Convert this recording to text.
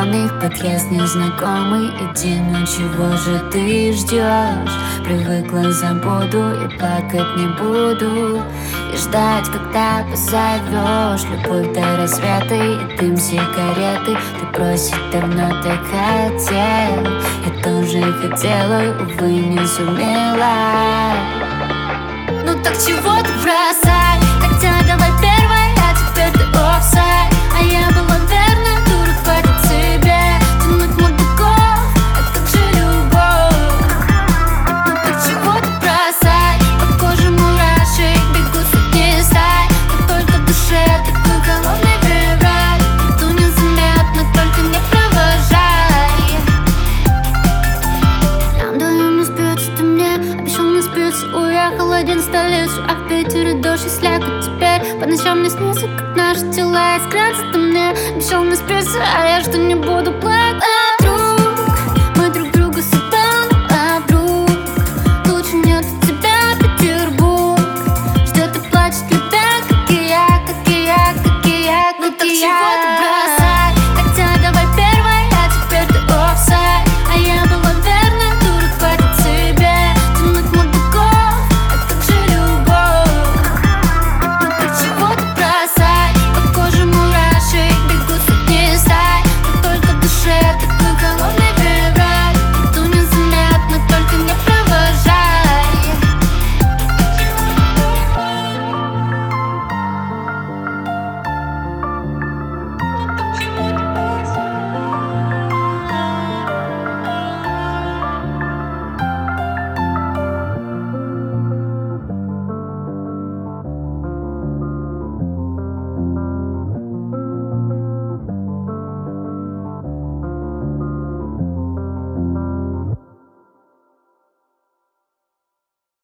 зеленых подъезд незнакомый. Иди, ну чего же ты ждешь? Привыкла, забуду и плакать не буду. И ждать, когда позовешь. Любовь до рассвета и дым сигареты. Ты бросить давно так хотел. Я тоже хотела, увы, не сумела. Ну так чего ты бросай? Хотя давай первой, а теперь ты офсайд. А я была верна, дура, хватит себе тянуть мудаков, а как же любовь? Ну так чего ты бросай? По коже мурашек бегут сотни стай. Как только в душе такой холодный февраль. Иду незаметно, только не провожай. Нам двоим не спится, ты мне обещал не спится. Уехал один в столицу, а в Питере дождь и слякоть теперь. По ночам мне снится, как наши тела искрятся. Ты мне обещал не спится, а я что не буду плакать.